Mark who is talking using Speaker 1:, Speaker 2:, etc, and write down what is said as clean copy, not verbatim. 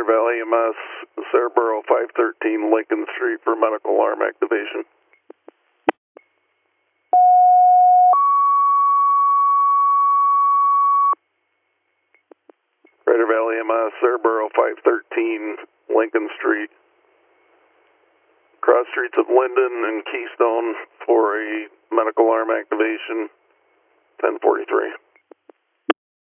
Speaker 1: Crater Valley EMS, Cerebro 513 Lincoln Street for medical alarm activation. Crater Valley EMS, Cerebro 513 Lincoln Street. Cross streets of Linden and Keystone for a medical alarm activation, 1043.